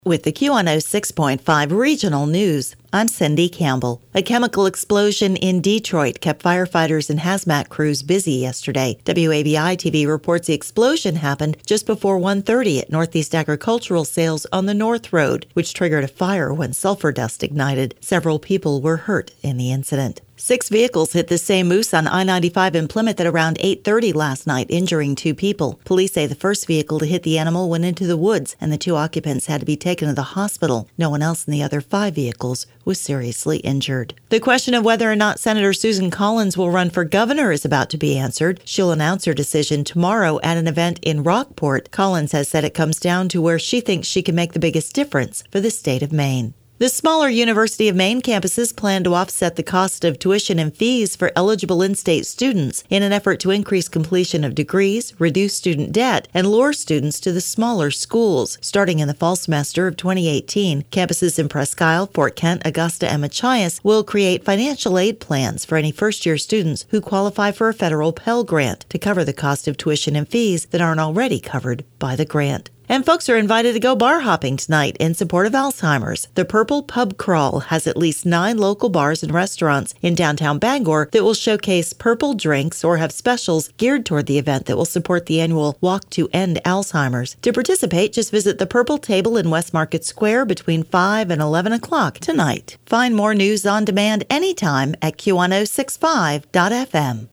With the Q106.5 Regional News, I'm Cindy Campbell. A chemical explosion in Detroit kept firefighters and hazmat crews busy yesterday. WABI-TV reports the explosion happened just before 1:30 at Northeast Agricultural Sales on the North Road, which triggered a fire when sulfur dust ignited. Several people were hurt in the incident. 6 vehicles hit the same moose on I-95 in Plymouth at around 8:30 last night, injuring 2 people. Police say the first vehicle to hit the animal went into the woods, and the 2 occupants had to be taken to the hospital. No one else in the other 5 vehicles was seriously injured. The question of whether or not Senator Susan Collins will run for governor is about to be answered. She'll announce her decision tomorrow at an event in Rockport. Collins has said it comes down to where she thinks she can make the biggest difference for the state of Maine. The smaller University of Maine campuses plan to offset the cost of tuition and fees for eligible in-state students in an effort to increase completion of degrees, reduce student debt, and lure students to the smaller schools. Starting in the fall semester of 2018, campuses in Presque Isle, Fort Kent, Augusta, and Machias will create financial aid plans for any first-year students who qualify for a federal Pell Grant to cover the cost of tuition and fees that aren't already covered by the grant. And folks are invited to go bar hopping tonight in support of Alzheimer's. The Purple Pub Crawl has at least 9 local bars and restaurants in downtown Bangor that will showcase purple drinks or have specials geared toward the event that will support the annual Walk to End Alzheimer's. To participate, just visit the Purple Table in West Market Square between 5 and 11 o'clock tonight. Find more news on demand anytime at Q1065.fm.